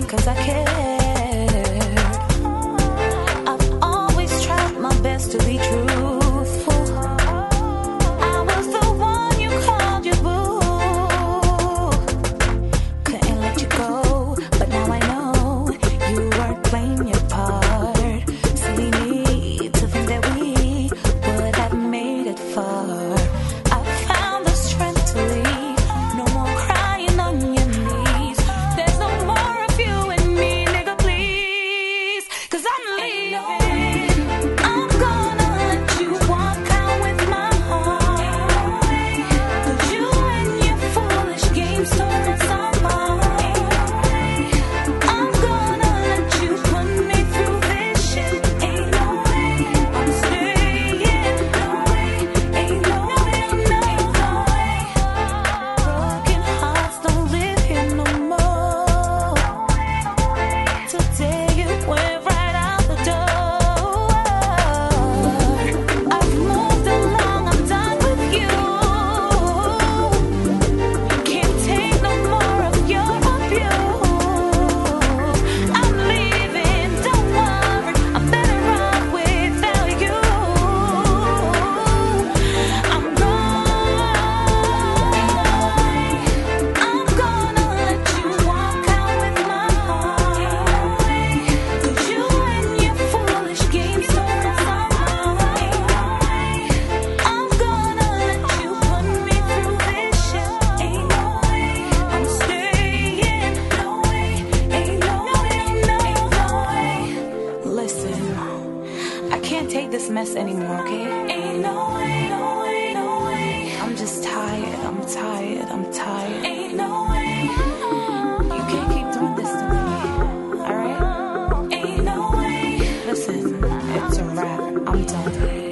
'cause I cared. I've always tried my best to be truthful. I was the one you called your boo. Couldn't let you go, but now I know you weren't playing your part. Silly me to think that we would have made it far. I found the strength to leave. No more crying on your knees. There's no more of you and me, nigga, please. 'Cause I'm leaving. I'm gonna let you walk out with my heart. 'Cause you and your foolish games don't solve mine. I'm gonna let you put me through this shit. Ain't no way I'm staying. No way, ain't no way, no way. Broken hearts don't live here no more. Today you went right out the door. I've moved along, I'm done with you. Can't take no more of your abuse. I'm leaving, don't worry, I'm better off without you. I'm gone. I'm gonna let you walk out with my heart. 'Cause you and your foolish games don't solve mine. I'm gonna let you put me through this shit. Ain't no way I'm staying. No way, ain't no way, no way. Listen, I can't take this mess anymore, okay? Ain't no way, no way, no way. I'm just tired, I'm tired, I'm tired. Ain't no way. You can't keep doing this to me, alright? Ain't no way. Listen, it's a wrap, I'm done.